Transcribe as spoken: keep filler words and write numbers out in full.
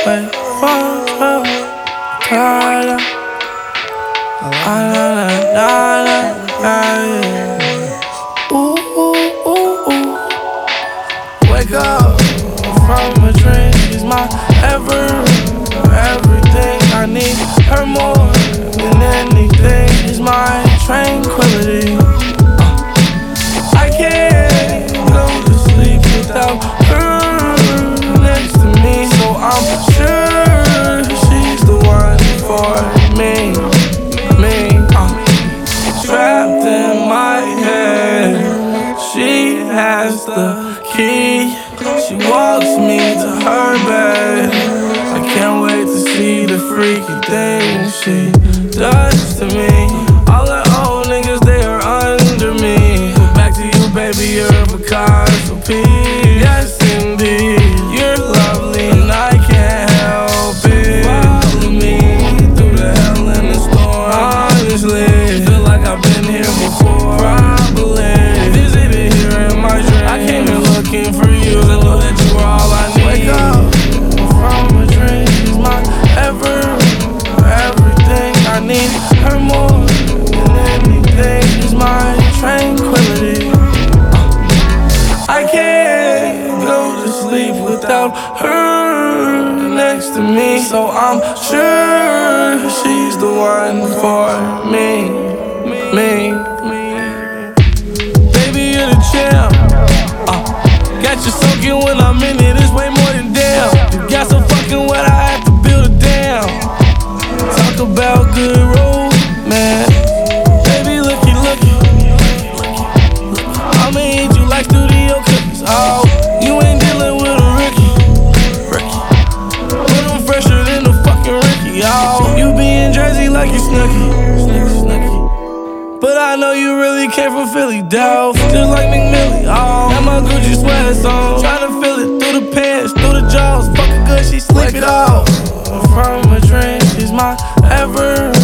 wait for her. Carla. Ah, na, na, na, na, na, yeah. Ooh, ooh, ooh, ooh. Wake up from a dream. She's my ever, everything. I need her more than anything. She's my tranquility. I can't go to sleep without her next to me. So I'm sure she's the one for me. Me, uh, trapped in my head. She has the key. She walks me to her bed. I can't wait to see the freaky things she does to me. All the old niggas, they are under me. Back to you, baby, you're a Picasso piece. Yes, indeed, you're lovely and I can't help it. Follow me through the hell and the storm. Honestly, feel like I've been here before. Probably visited here in my dream. I came here looking for you, I know that you were all I need. Wake up from a dream. She's my ever, everything. I need her more than anything. She's my tranquility. I can't go to sleep without her next to me. So I'm sure she's the one for me. Me, baby, you're the champ. Uh, got you soaking when I'm in it. It's way more than damn. You got so fucking wet, I had to build a dam. Talk about good romance. Baby, looky, looky. I'ma eat you like studio cookies. Oh, you ain't dealing with a Ricky. Ricky. But I'm fresher than the fucking Ricky. Oh, you be in Jersey like you Snooki. Snooki, Snooki. But I know you really came from Philly, Delph. Just like McMillie. Oh, got my Gucci sweats on. Tryna feel it through the pants, through the jaws. Fucking good, she sleep it off. From a dream, she's my ever,